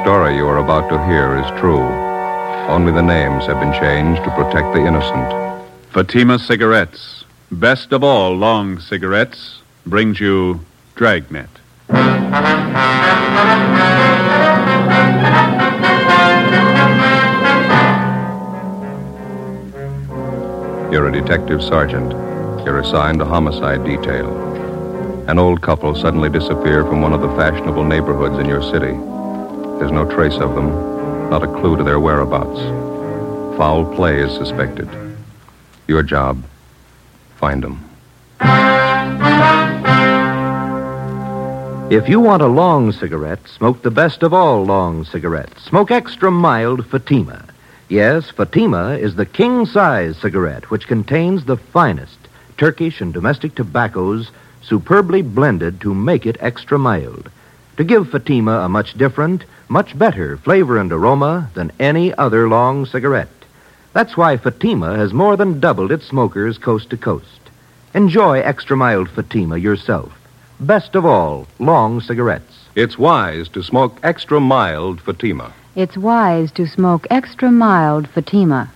story you are about to hear is true. Only the names have been changed to protect the innocent. Fatima Cigarettes, best of all long cigarettes, brings you Dragnet. You're a detective sergeant. You're assigned a homicide detail. An old couple suddenly disappear from one of the fashionable neighborhoods in your city. There's no trace of them, not a clue to their whereabouts. Foul play is suspected. Your job, find them. If you want a long cigarette, smoke the best of all long cigarettes. Smoke extra mild Fatima. Yes, Fatima is the king-size cigarette which contains the finest Turkish and domestic tobaccos superbly blended to make it extra mild, to give Fatima a much different, much better flavor and aroma than any other long cigarette. That's why Fatima has more than doubled its smokers coast to coast. Enjoy extra mild Fatima yourself. Best of all, long cigarettes. It's wise to smoke extra mild Fatima. It's wise to smoke extra mild Fatima.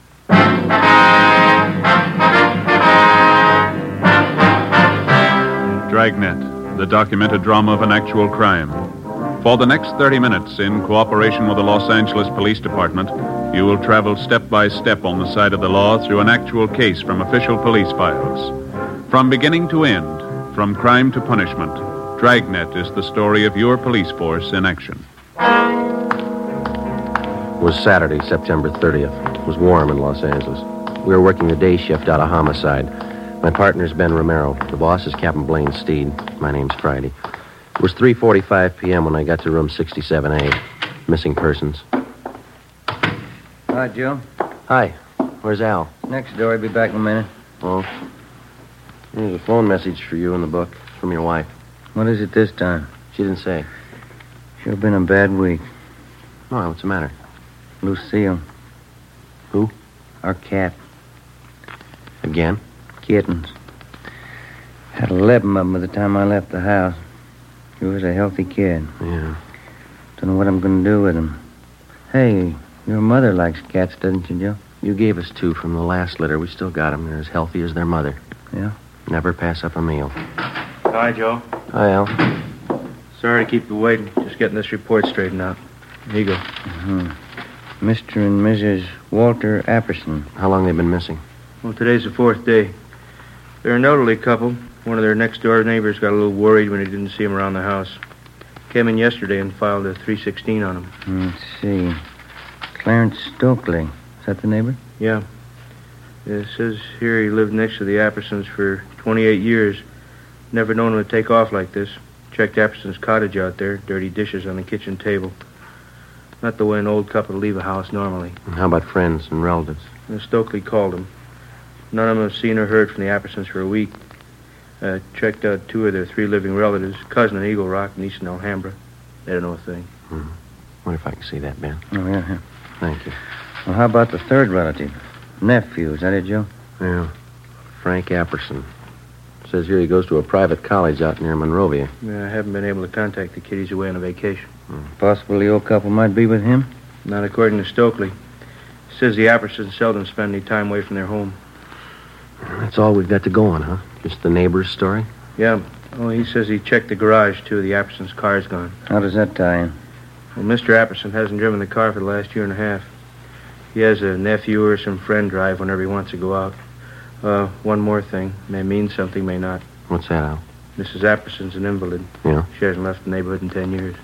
Dragnet, the documented drama of an actual crime. For the next 30 minutes, in cooperation with the Los Angeles Police Department, you will travel step by step on the side of the law through an actual case from official police files. From beginning to end, from crime to punishment, Dragnet is the story of your police force in action. It was Saturday, September 30th. It was warm in Los Angeles. We were working the day shift out of homicide. My partner's Ben Romero. The boss is Captain Blaine Steed. My name's Friday. It was 3:45 p.m. when I got to room 67A. Missing persons. Hi, Joe. Hi. Where's Al? Next door. I'll be back in a minute. Oh. There's a phone message for you in the book from your wife. What is it this time? She didn't say. Sure been a bad week. Oh, what's the matter? Lucille. Who? Our cat. Again? Kittens. Had 11 of them by the time I left the house. She was a healthy kid. Yeah. Don't know what I'm going to do with them. Hey, your mother likes cats, doesn't she, Joe? You gave us 2 from the last litter. We still got them. They're as healthy as their mother. Yeah? Never pass up a meal. Hi, Joe. Hi, Al. Sorry to keep you waiting. Just getting this report straightened out. Here you go. Mm-hmm. Mr. and Mrs. Walter Apperson. How long they been missing? Well, today's the 4th day. They're an elderly couple. One of their next-door neighbors got a little worried when he didn't see him around the house. Came in yesterday and filed a 316 on him. Let's see. Clarence Stokely. Is that the neighbor? Yeah. It says here he lived next to the Appersons for 28 years. Never known him to take off like this. Checked Apperson's cottage out there. Dirty dishes on the kitchen table. Not the way an old couple leave a house normally. And how about friends and relatives? Stokely called them. None of them have seen or heard from the Appersons for a week. Checked out 2 of their 3 living relatives, cousin in Eagle Rock and Eastern Alhambra. They don't know a thing. Wonder if I can see that, Ben. Oh, yeah. Thank you. Well, how about the third relative? Nephew, is that it, Joe? Yeah. Frank Apperson. Says here he goes to a private college out near Monrovia. Yeah, I haven't been able to contact the kid. He's away on a vacation. Possible the old couple might be with him? Not according to Stokely. He says the Appersons seldom spend any time away from their home. That's all we've got to go on, huh? Just the neighbor's story? Yeah. Oh, he says he checked the garage, too. The Appersons' car's gone. How does that tie in? Well, Mr. Apperson hasn't driven the car for the last year and a half. He has a nephew or some friend drive whenever he wants to go out. One more thing. May mean something, may not. What's that, Al? Mrs. Apperson's an invalid. Yeah? She hasn't left the neighborhood in 10 years.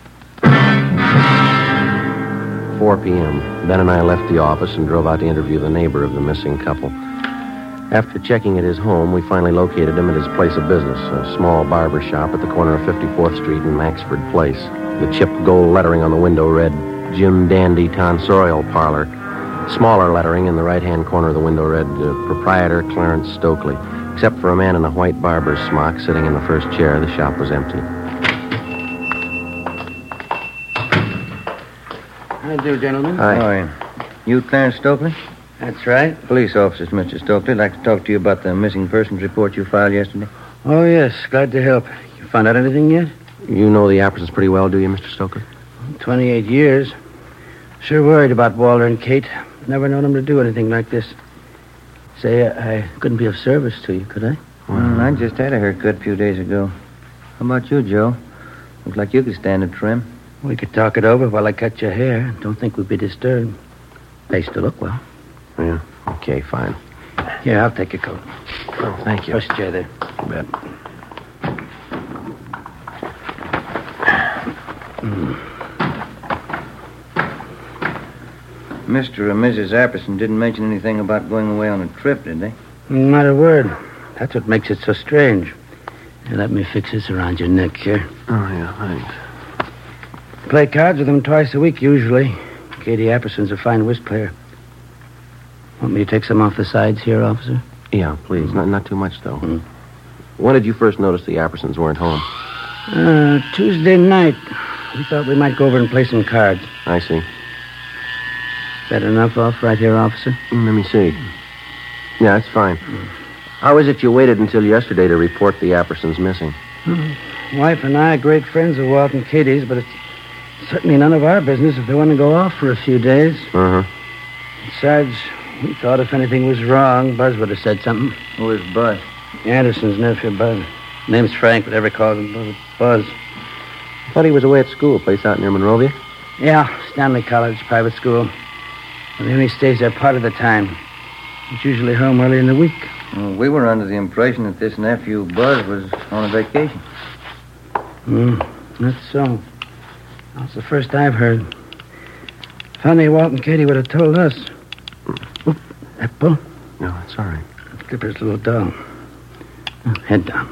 4 p.m. Ben and I left the office and drove out to interview the neighbor of the missing couple. After checking at his home, we finally located him at his place of business, a small barber shop at the corner of 54th Street and Maxford Place. The chipped gold lettering on the window read, Jim Dandy Tonsorial Parlor. Smaller lettering in the right-hand corner of the window read, Proprietor Clarence Stokely. Except for a man in a white barber's smock sitting in the first chair, the shop was empty. How do you do, gentlemen? Hi. You Clarence Stokely? That's right. Police officers, Mr. Stokely. I'd like to talk to you about the missing persons report you filed yesterday. Oh, yes. Glad to help. You found out anything yet? You know the Appersons pretty well, do you, Mr. Stokely? 28 years. Sure worried about Walter and Kate. Never known them to do anything like this. Say, I couldn't be of service to you, could I? I just had a haircut a few days ago. How about you, Joe? Looks like you could stand a trim. We could talk it over while I cut your hair. Don't think we'd be disturbed. Place to look well. Yeah, okay, fine. Here, I'll take your coat. Oh, thank you. First chair there. You bet. Mr. and Mrs. Apperson didn't mention anything about going away on a trip, did they? Not a word. That's what makes it so strange. Here, let me fix this around your neck here. Oh, yeah, thanks. Play cards with them twice a week, usually. Katie Apperson's a fine whist player. Want me to take some off the sides here, officer? Yeah, please. Not too much, though. When did you first notice the Appersons weren't home? Tuesday night. We thought we might go over and play some cards. I see. Is that enough off right here, officer? Let me see. Yeah, that's fine. How is it you waited until yesterday to report the Appersons missing? Wife and I are great friends of Walt and Katie's, but it's certainly none of our business if they want to go off for a few days. Uh-huh. Besides, we thought if anything was wrong, Buzz would have said something. Who is Buzz? Anderson's nephew, Buzz. Name's Frank, but everybody calls him Buzz. I thought he was away at school, a place out near Monrovia. Yeah, Stanley College, private school. But he only stays there part of the time. He's usually home early in the week. Well, we were under the impression that this nephew, Buzz, was on a vacation. That's so. That's the first I've heard. Funny Walt and Katie would have told us. Oop, that bull. No, it's all right. Skipper's little doll. Head down.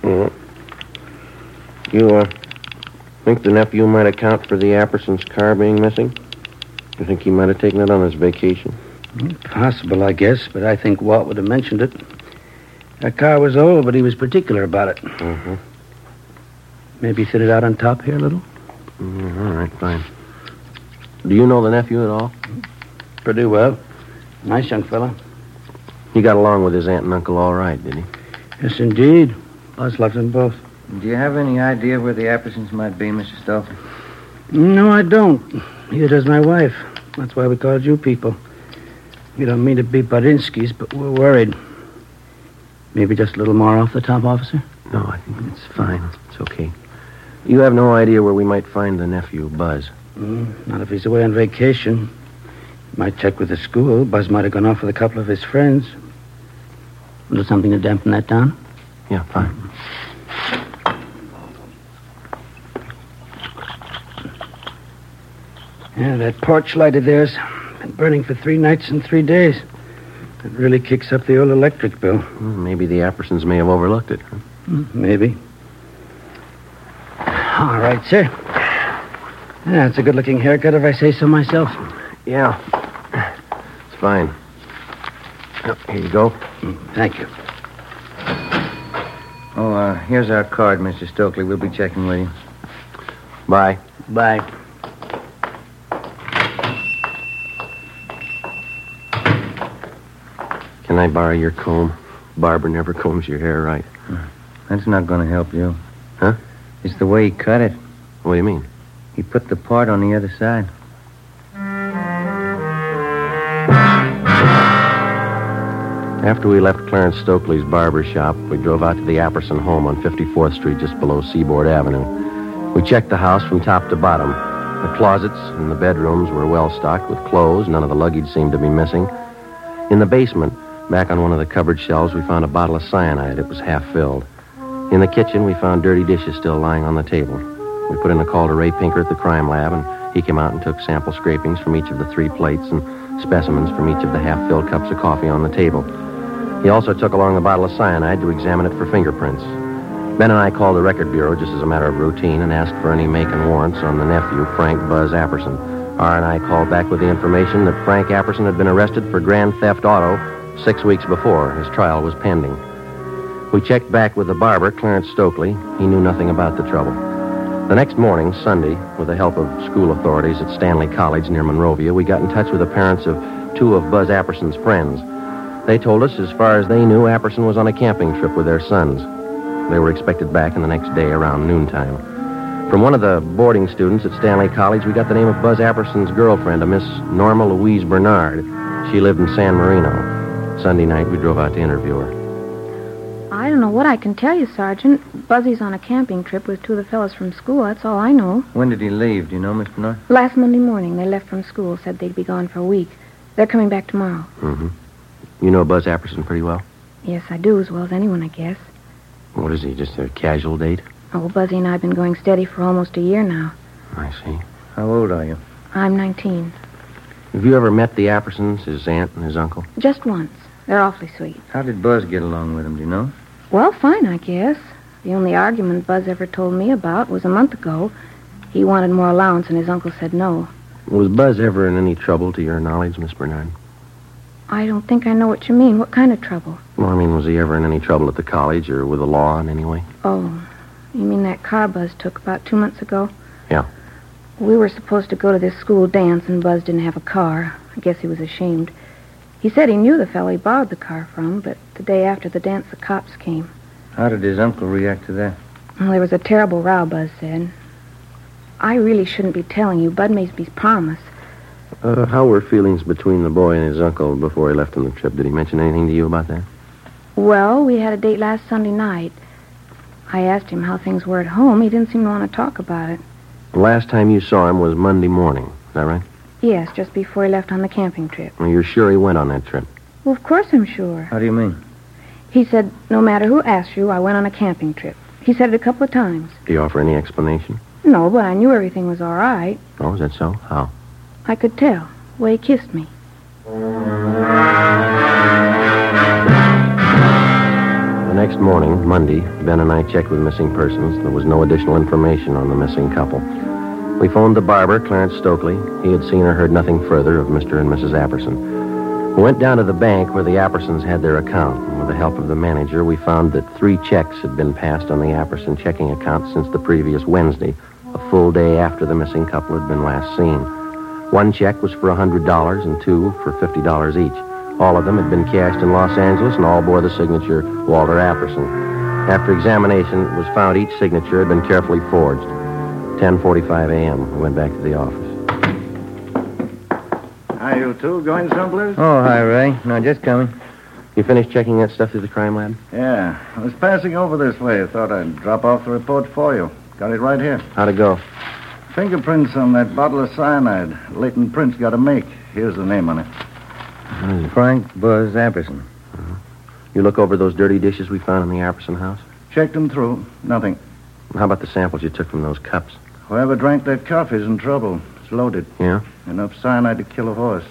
You, think the nephew might account for the Appersons' car being missing? You think he might have taken it on his vacation? Possible, I guess, but I think Walt would have mentioned it. That car was old, but he was particular about it. Mm-hmm. Maybe sit it out on top here a little? All right, fine. Do you know the nephew at all? Pretty well. Nice young fella. He got along with his aunt and uncle all right, did he? Yes, indeed. Buzz loves them both. Do you have any idea where the Appersons might be, Mr. Stokely? No, I don't. Neither does my wife. That's why we called you people. We don't mean to be Badinsky's, but we're worried. Maybe just a little more off the top, officer? No, I think it's fine. It's okay. You have no idea where we might find the nephew, Buzz? Not if he's away on vacation. Might check with the school. Buzz might have gone off with a couple of his friends. A little something to dampen that down? Yeah, fine. Yeah, that porch light of theirs been burning for 3 nights and 3 days. It really kicks up the old electric bill. Maybe the Appersons may have overlooked it. Huh? Maybe. All right, sir. Yeah, it's a good-looking haircut if I say so myself. Yeah. It's fine. Oh, here you go. Thank you. Oh, here's our card, Mr. Stokely. We'll be checking with you. Bye. Bye. Can I borrow your comb? Barbara never combs your hair right. That's not going to help you. Huh? It's the way he cut it. What do you mean? He put the part on the other side. After we left Clarence Stokely's barber shop, we drove out to the Apperson home on 54th Street, just below Seaboard Avenue. We checked the house from top to bottom. The closets and the bedrooms were well stocked with clothes. None of the luggage seemed to be missing. In the basement, back on one of the cupboard shelves, we found a bottle of cyanide. It was half filled. In the kitchen, we found dirty dishes still lying on the table. We put in a call to Ray Pinker at the crime lab, and he came out and took sample scrapings from each of the 3 plates and specimens from each of the half-filled cups of coffee on the table. He also took along the bottle of cyanide to examine it for fingerprints. Ben and I called the record bureau just as a matter of routine and asked for any make and warrants on the nephew, Frank Buzz Apperson. R&I called back with the information that Frank Apperson had been arrested for grand theft auto 6 weeks before. His trial was pending. We checked back with the barber, Clarence Stokely. He knew nothing about the trouble. The next morning, Sunday, with the help of school authorities at Stanley College near Monrovia, we got in touch with the parents of 2 of Buzz Apperson's friends. They told us, as far as they knew, Apperson was on a camping trip with their sons. They were expected back in the next day around noontime. From one of the boarding students at Stanley College, we got the name of Buzz Apperson's girlfriend, a Miss Norma Louise Bernard. She lived in San Marino. Sunday night, we drove out to interview her. I don't know what I can tell you, Sergeant. Buzzy's on a camping trip with two of the fellows from school. That's all I know. When did he leave? Do you know, Miss Bernard? Last Monday morning, they left from school, said they'd be gone for a week. They're coming back tomorrow. Mm-hmm. You know Buzz Apperson pretty well? Yes, I do, as well as anyone, I guess. What is he, just a casual date? Oh, Buzzy and I have been going steady for almost a year now. I see. How old are you? I'm 19. Have you ever met the Appersons, his aunt and his uncle? Just once. They're awfully sweet. How did Buzz get along with him, do you know? Well, fine, I guess. The only argument Buzz ever told me about was a month ago. He wanted more allowance, and his uncle said no. Was Buzz ever in any trouble, to your knowledge, Miss Bernard? I don't think I know what you mean. What kind of trouble? Well, I mean, was he ever in any trouble at the college or with the law in any way? Oh, you mean that car Buzz took about 2 months ago? Yeah. We were supposed to go to this school dance, and Buzz didn't have a car. I guess he was ashamed. He said he knew the fellow he borrowed the car from, but the day after the dance, the cops came. How did his uncle react to that? Well, there was a terrible row, Buzz said. I really shouldn't be telling you. Bud made me promise. How were feelings between the boy and his uncle before he left on the trip? Did he mention anything to you about that? Well, we had a date last Sunday night. I asked him how things were at home. He didn't seem to want to talk about it. The last time you saw him was Monday morning. Is that right? Yes, just before he left on the camping trip. Well, you're sure he went on that trip? Well, of course I'm sure. How do you mean? He said, no matter who asked you, I went on a camping trip. He said it a couple of times. Did he offer any explanation? No, but I knew everything was all right. Oh, is that so? How? I could tell. The way he kissed me. The next morning, Monday, Ben and I checked with missing persons. There was no additional information on the missing couple. We phoned the barber, Clarence Stokely. He had seen or heard nothing further of Mr. and Mrs. Apperson. We went down to the bank where the Appersons had their account, and with the help of the manager, we found that 3 checks had been passed on the Apperson checking account since the previous Wednesday, a full day after the missing couple had been last seen. 1 check was for $100 and 2 for $50 each. All of them had been cashed in Los Angeles and all bore the signature Walter Apperson. After examination, it was found each signature had been carefully forged. 10:45 a.m. We went back to the office. Are you two going someplace? Oh, hi, Ray. No, just coming. You finished checking that stuff through the crime lab? Yeah. I was passing over this way. I thought I'd drop off the report for you. Got it right here. How'd it go? Fingerprints on that bottle of cyanide. Leighton Prince got to make. Here's the name on it. Frank Buzz Apperson. You look over those dirty dishes we found in the Apperson house? Checked them through. Nothing. How about the samples you took from those cups? Whoever drank that coffee's in trouble. It's loaded. Yeah? Enough cyanide to kill a horse.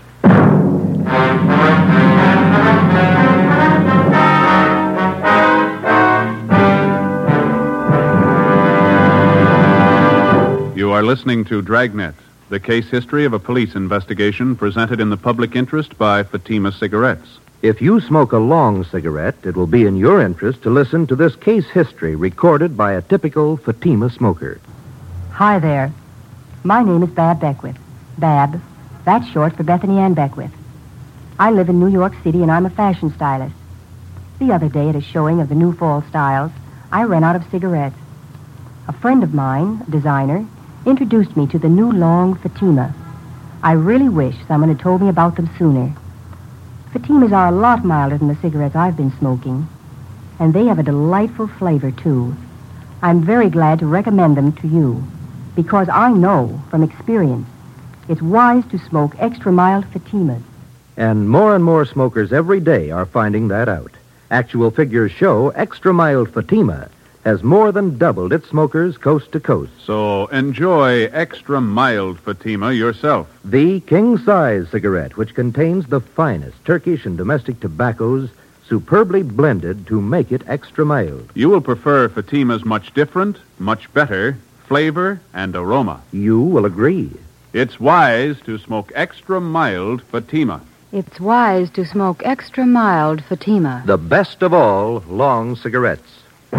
You are listening to Dragnet, the case history of a police investigation presented in the public interest by Fatima Cigarettes. If you smoke a long cigarette, it will be in your interest to listen to this case history recorded by a typical Fatima smoker. Hi there. My name is Bab Beckwith. Bab, that's short for Bethany Ann Beckwith. I live in New York City, and I'm a fashion stylist. The other day, at a showing of the new fall styles, I ran out of cigarettes. A friend of mine, a designer, introduced me to the new long Fatima. I really wish someone had told me about them sooner. Fatimas are a lot milder than the cigarettes I've been smoking, and they have a delightful flavor, too. I'm very glad to recommend them to you, because I know from experience it's wise to smoke extra mild Fatimas. And more smokers every day are finding that out. Actual figures show extra mild Fatima has more than doubled its smokers coast to coast. So enjoy extra mild Fatima yourself. The king-size cigarette, which contains the finest Turkish and domestic tobaccos superbly blended to make it extra mild. You will prefer Fatima's much different, much better flavor and aroma. You will agree. It's wise to smoke extra mild Fatima. It's wise to smoke extra mild Fatima. The best of all long cigarettes.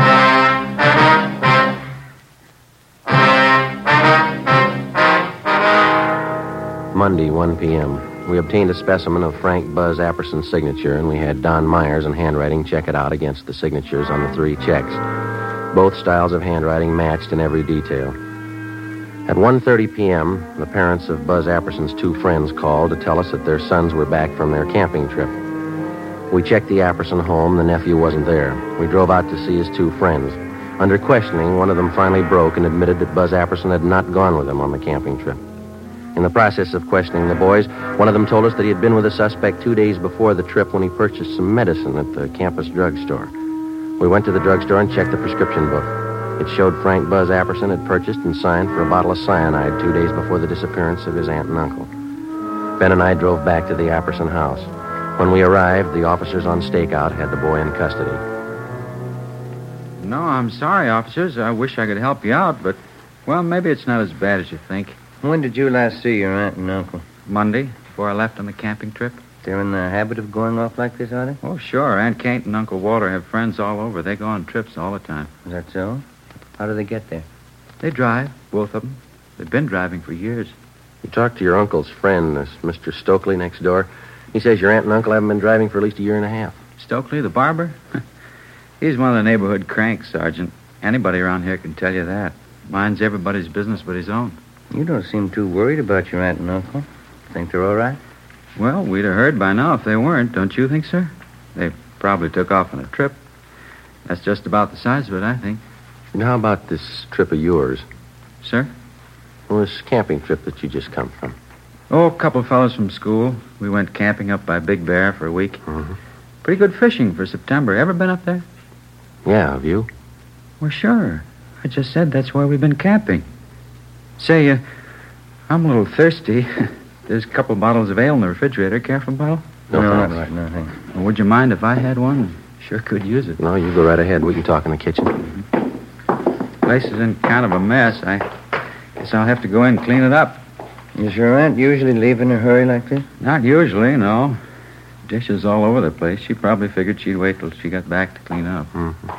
Monday, 1 p.m. We obtained a specimen of Frank Buzz Apperson's signature, and we had Don Myers in handwriting check it out against the signatures on the 3 checks. Both styles of handwriting matched in every detail. At 1:30 p.m., the parents of Buzz Apperson's two friends called to tell us that their sons were back from their camping trip. We checked the Apperson home. The nephew wasn't there. We drove out to see his two friends. Under questioning, one of them finally broke and admitted that Buzz Apperson had not gone with them on the camping trip. In the process of questioning the boys, one of them told us that he had been with the suspect 2 days before the trip when he purchased some medicine at the campus drugstore. We went to the drugstore and checked the prescription book. It showed Frank Buzz Apperson had purchased and signed for a bottle of cyanide 2 days before the disappearance of his aunt and uncle. Ben and I drove back to the Apperson house. When we arrived, the officers on stakeout had the boy in custody. No, I'm sorry, officers. I wish I could help you out, but, well, maybe it's not as bad as you think. When did you last see your aunt and uncle? Monday, before I left on the camping trip. They're in the habit of going off like this, are they? Oh, sure. Aunt Kate and Uncle Walter have friends all over. They go on trips all the time. Is that so? How do they get there? They drive, both of them. They've been driving for years. You talked to your uncle's friend, this Mr. Stokely next door. He says your aunt and uncle haven't been driving for at least a year and a half. Stokely, the barber? He's one of the neighborhood cranks, Sergeant. Anybody around here can tell you that. Minds everybody's business but his own. You don't seem too worried about your aunt and uncle. Think they're all right? Well, we'd have heard by now if they weren't, don't you think, sir? They probably took off on a trip. That's just about the size of it, I think. And how about this trip of yours? Sir? Well, this camping trip that you just come from. Oh, a couple of fellows from school. We went camping up by Big Bear for a week. Mm-hmm. Pretty good fishing for September. Ever been up there? Yeah, have you? Well, sure. I just said that's where we've been camping. Say, I'm a little thirsty. There's a couple of bottles of ale in the refrigerator. Care for a bottle? No, not thanks. right now, thanks. Well, would you mind if I had one? Sure could use it. No, you go right ahead. We can talk in the kitchen. Place is in kind of a mess. I guess I'll have to go in and clean it up. Does your aunt usually leave in a hurry like this? Not usually, no. Dishes all over the place. She probably figured she'd wait till she got back to clean up. Mm-hmm.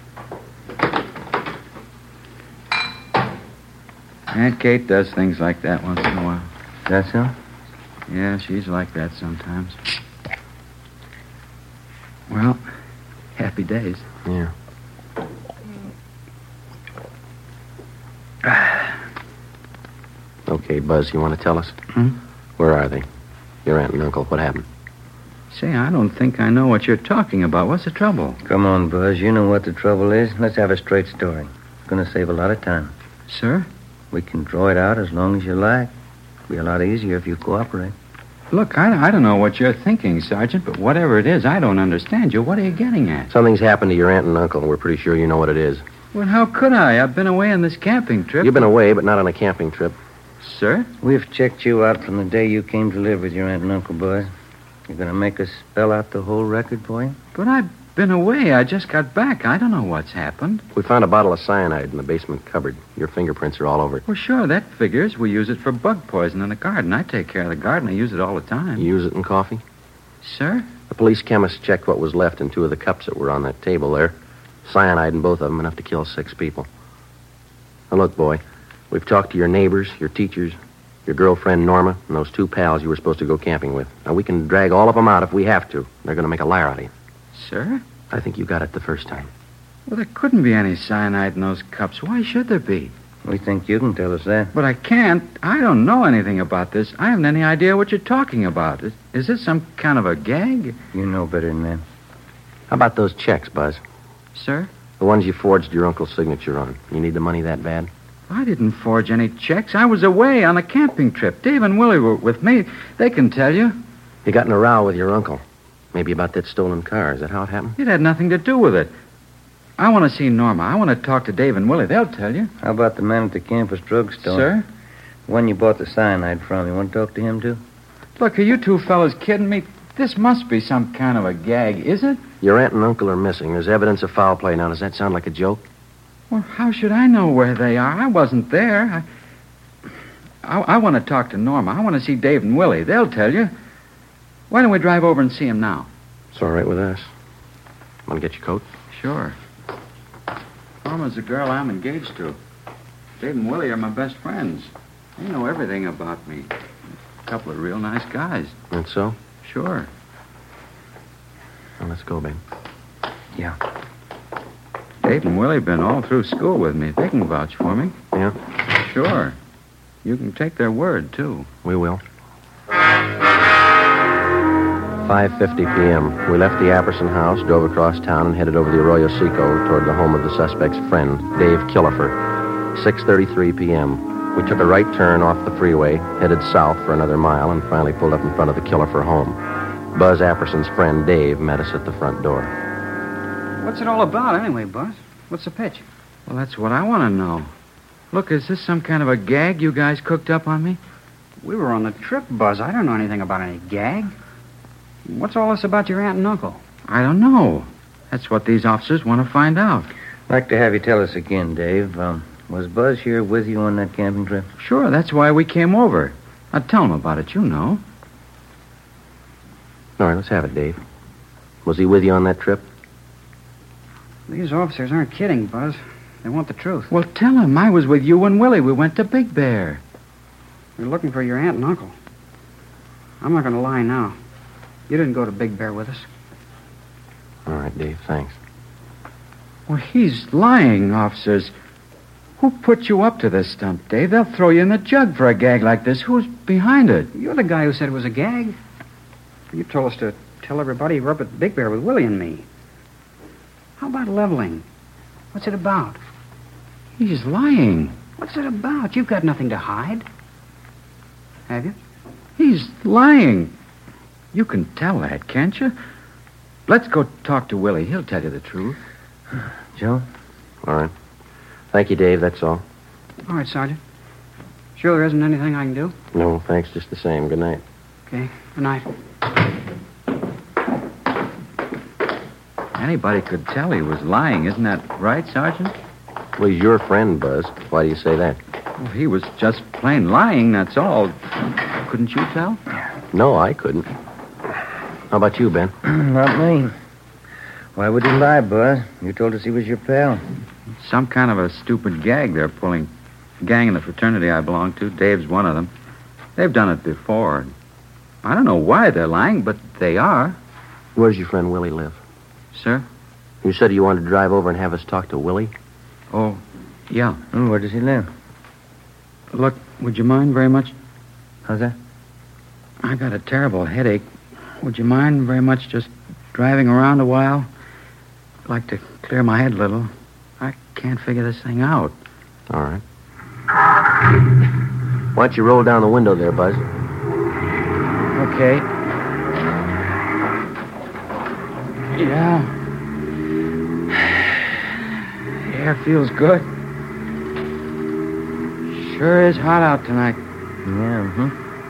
Aunt Kate does things like that once in a while. That so? Yeah, she's like that sometimes. Well, happy days. Yeah. Okay, Buzz, you want to tell us? Where are they? Your aunt and uncle, what happened? Say, I don't think I know what you're talking about. What's the trouble? Come on, Buzz. You know what the trouble is. Let's have a straight story. It's going to save a lot of time. Sir? We can draw it out as long as you like. It'll be a lot easier if you cooperate. Look, I don't know what you're thinking, Sergeant, but whatever it is, I don't understand you. What are you getting at? Something's happened to your aunt and uncle, and we're pretty sure you know what it is. Well, how could I? I've been away on this camping trip. You've been away, but not on a camping trip. Sir? We've checked you out from the day you came to live with your aunt and uncle, Buzz. You're going to make us spell out the whole record for you? But I've been away. I just got back. I don't know what's happened. We found a bottle of cyanide in the basement cupboard. Your fingerprints are all over it. Well, sure, that figures. We use it for bug poison in the garden. I take care of the garden. I use it all the time. You use it in coffee? Sir? The police chemist checked what was left in 2 of the cups that were on that table there. Cyanide in both of them, enough to kill 6 people. Now, look, boy, we've talked to your neighbors, your teachers, your girlfriend, Norma, and those 2 pals you were supposed to go camping with. Now, we can drag all of them out if we have to. They're going to make a liar out of you. Sir? I think you got it the first time. Well, there couldn't be any cyanide in those cups. Why should there be? We think you can tell us that. But I can't. I don't know anything about this. I haven't any idea what you're talking about. Is this some kind of a gag? You know better than that. How about those checks, Buzz? Sir? The ones you forged your uncle's signature on. You need the money that bad? I didn't forge any checks. I was away on a camping trip. Dave and Willie were with me. They can tell you. You got in a row with your uncle. Maybe about that stolen car. Is that how it happened? It had nothing to do with it. I want to see Norma. I want to talk to Dave and Willie. They'll tell you. How about the man at the campus drugstore? Sir? The one you bought the cyanide from. You want to talk to him, too? Look, are you 2 fellas kidding me? This must be some kind of a gag, is it? Your aunt and uncle are missing. There's evidence of foul play. Now, does that sound like a joke? Well, how should I know where they are? I wasn't there. I want to talk to Norma. I want to see Dave and Willie. They'll tell you. Why don't we drive over and see him now? It's all right with us. Want to get your coat? Sure. Norma's the girl I'm engaged to. Dave and Willie are my best friends. They know everything about me. A couple of real nice guys. That's so? Sure. Well, let's go, babe. Yeah. Dave and Willie have been all through school with me. They can vouch for me. Yeah? Sure. You can take their word, too. We will. 5:50 p.m. We left the Apperson house, drove across town, and headed over the Arroyo Seco toward the home of the suspect's friend, Dave Killefer. 6:33 p.m. We took a right turn off the freeway, headed south for another mile, and finally pulled up in front of the Killefer home. Buzz Apperson's friend, Dave, met us at the front door. What's it all about, anyway, Buzz? What's the pitch? Well, that's what I want to know. Look, is this some kind of a gag you guys cooked up on me? We were on the trip, Buzz. I don't know anything about any gag. What's all this about your aunt and uncle? I don't know. That's what these officers want to find out. I'd like to have you tell us again, Dave. Was Buzz here with you on that camping trip? Sure, that's why we came over. Now, tell him about it, you know. All right, let's have it, Dave. Was he with you on that trip? These officers aren't kidding, Buzz. They want the truth. Well, tell him I was with you and Willie. We went to Big Bear. We're looking for your aunt and uncle. I'm not going to lie now. You didn't go to Big Bear with us. All right, Dave, thanks. Well, he's lying, officers. Who put you up to this stunt, Dave? They'll throw you in the jug for a gag like this. Who's behind it? You're the guy who said it was a gag. You told us to tell everybody you were up at Big Bear with Willie and me. How about leveling? What's it about? He's lying. What's it about? You've got nothing to hide. Have you? He's lying. You can tell that, can't you? Let's go talk to Willie. He'll tell you the truth. Joe? All right. Thank you, Dave, that's all. All right, Sergeant. Sure there isn't anything I can do? No, thanks, just the same. Good night. Okay, good night. Anybody could tell he was lying, isn't that right, Sergeant? Well, he's your friend, Buzz. Why do you say that? Well, he was just plain lying, that's all. Couldn't you tell? No, I couldn't. How about you, Ben? Not me. Why would he lie, Buzz? You told us he was your pal. Some kind of a stupid gag they're pulling. The gang in the fraternity I belong to, Dave's one of them. They've done it before. I don't know why they're lying, but they are. Where does your friend Willie live? Sir? You said you wanted to drive over and have us talk to Willie? Oh, yeah. Where does he live? Look, would you mind very much? How's that? I got a terrible headache. Would you mind very much just driving around a while? I'd like to clear my head a little. I can't figure this thing out. All right. Why don't you roll down the window there, Buzz? Okay. Yeah. The air feels good. Sure is hot out tonight. Yeah,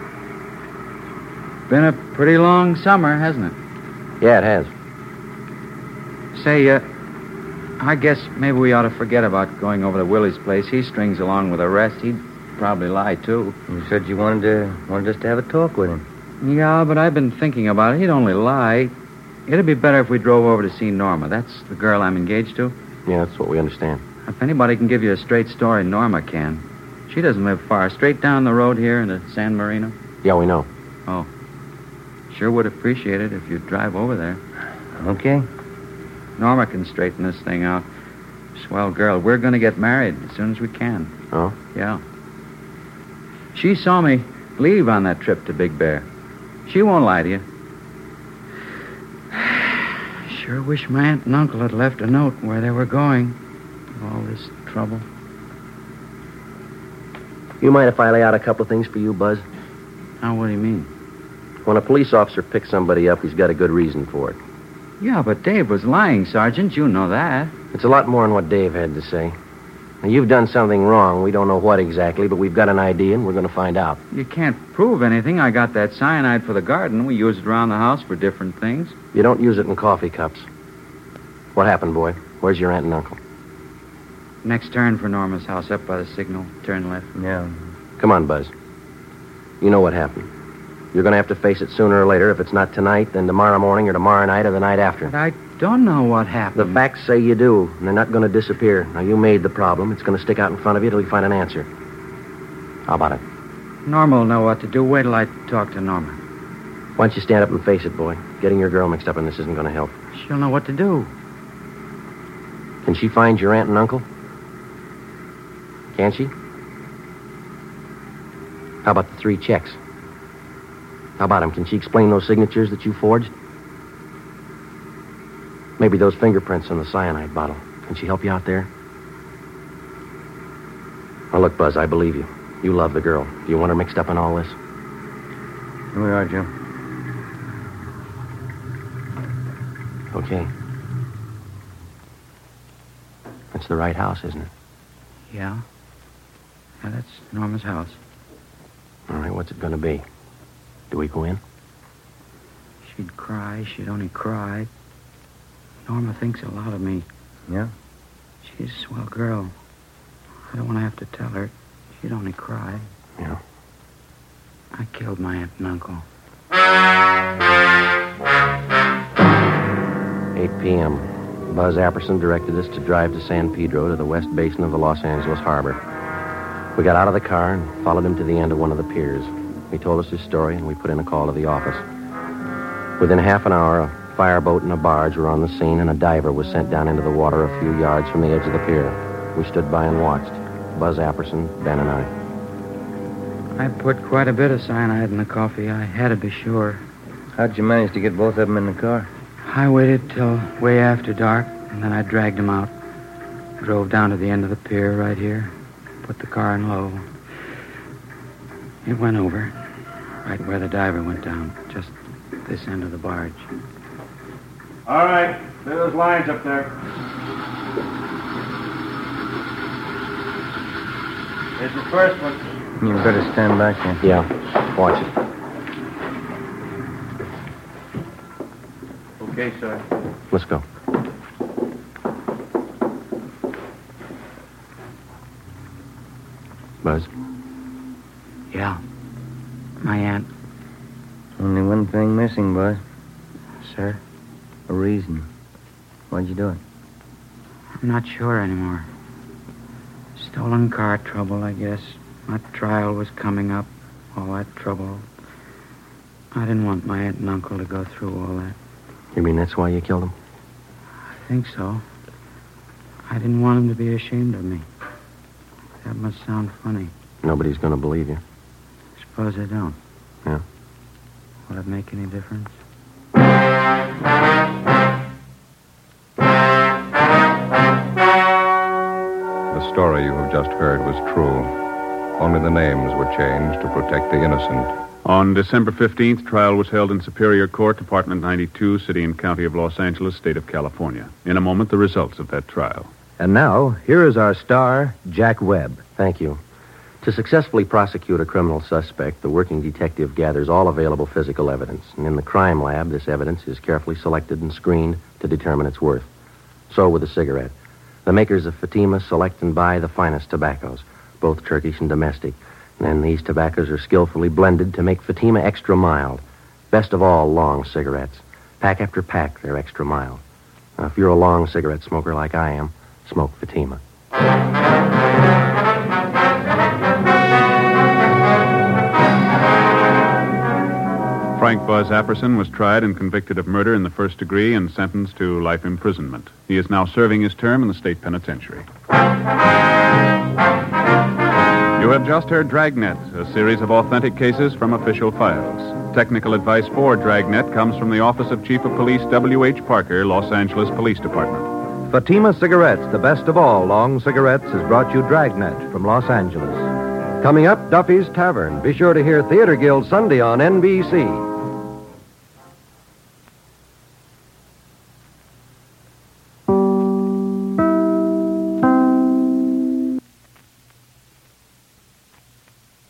Been a pretty long summer, hasn't it? Yeah, it has. Say, I guess maybe we ought to forget about going over to Willie's place. He strings along with the rest. He'd probably lie, too. You said you wanted us to have a talk with him. Yeah, but I've been thinking about it. He'd only lie. It'd be better if we drove over to see Norma. That's the girl I'm engaged to. Yeah, that's what we understand. If anybody can give you a straight story, Norma can. She doesn't live far. Straight down the road here into San Marino. Yeah, we know. Oh. Sure would appreciate it if you'd drive over there. Okay. Norma can straighten this thing out. Swell girl. We're going to get married as soon as we can. Oh? Yeah. She saw me leave on that trip to Big Bear. She won't lie to you. Sure wish my aunt and uncle had left a note where they were going. All this trouble. You mind if I lay out a couple of things for you, Buzz? Now, what do you mean? When a police officer picks somebody up, he's got a good reason for it. Yeah, but Dave was lying, Sergeant. You know that. It's a lot more than what Dave had to say. Now, you've done something wrong. We don't know what exactly, but we've got an idea, and we're going to find out. You can't prove anything. I got that cyanide for the garden. We use it around the house for different things. You don't use it in coffee cups. What happened, boy? Where's your aunt and uncle? Next turn for Norma's house, up by the signal. Turn left. Yeah. Come on, Buzz. You know what happened. You're going to have to face it sooner or later. If it's not tonight, then tomorrow morning or tomorrow night or the night after. But I don't know what happened. The facts say you do, and they're not going to disappear. Now, you made the problem. It's going to stick out in front of you till you find an answer. How about it? Norma will know what to do. Wait till I talk to Norma. Why don't you stand up and face it, boy? Getting your girl mixed up in this isn't going to help. She'll know what to do. Can she find your aunt and uncle? Can she? How about the 3 checks? How about them? Can she explain those signatures that you forged? Maybe those fingerprints on the cyanide bottle. Can she help you out there? Now, look, Buzz, I believe you. You love the girl. Do you want her mixed up in all this? Here we are, Joe. Okay. That's the right house, isn't it? Yeah. Yeah, that's Norma's house. All right, what's it going to be? Do we go in? She'd cry. She'd only cry. Norma thinks a lot of me. Yeah? She's a swell girl. I don't want to have to tell her. She'd only cry. Yeah. I killed my aunt and uncle. 8 p.m. Buzz Apperson directed us to drive to San Pedro to the west basin of the Los Angeles harbor. We got out of the car and followed him to the end of one of the piers. He told us his story, and we put in a call to the office. Within half an hour, a fireboat and a barge were on the scene, and a diver was sent down into the water a few yards from the edge of the pier. We stood by and watched. Buzz Apperson, Ben, and I. I put quite a bit of cyanide in the coffee. I had to be sure. How'd you manage to get both of them in the car? I waited till way after dark, and then I dragged them out. Drove down to the end of the pier right here. Put the car in low. It went over, right where the diver went down, just this end of the barge. All right. Clear those lines up there. Here's the first one. You better stand back there. Yeah, watch it. Okay, sir. Let's go. Buzz? Yeah. My aunt. Only one thing missing, Buzz. Sir? A reason. Why'd you do it? I'm not sure anymore. Stolen car trouble, I guess. My trial was coming up. All that trouble. I didn't want my aunt and uncle to go through all that. You mean that's why you killed him? I think so. I didn't want them to be ashamed of me. That must sound funny. Nobody's going to believe you. Suppose I don't. Yeah. Will it make any difference? The story you have just heard was true. Only the names were changed to protect the innocent. On December 15th, trial was held in Superior Court, Department 92, City and County of Los Angeles, State of California. In a moment, the results of that trial. And now, here is our star, Jack Webb. Thank you. To successfully prosecute a criminal suspect, the working detective gathers all available physical evidence. And in the crime lab, this evidence is carefully selected and screened to determine its worth. So with the cigarette. The makers of Fatima select and buy the finest tobaccos, both Turkish and domestic. And then these tobaccos are skillfully blended to make Fatima extra mild. Best of all, long cigarettes. Pack after pack, they're extra mild. Now, if you're a long cigarette smoker like I am, smoke Fatima. Frank Buzz Apperson was tried and convicted of murder in the first degree and sentenced to life imprisonment. He is now serving his term in the state penitentiary. You have just heard Dragnet, a series of authentic cases from official files. Technical advice for Dragnet comes from the Office of Chief of Police W.H. Parker, Los Angeles Police Department. Fatima Cigarettes, the best of all long cigarettes, has brought you Dragnet from Los Angeles. Coming up, Duffy's Tavern. Be sure to hear Theater Guild Sunday on NBC.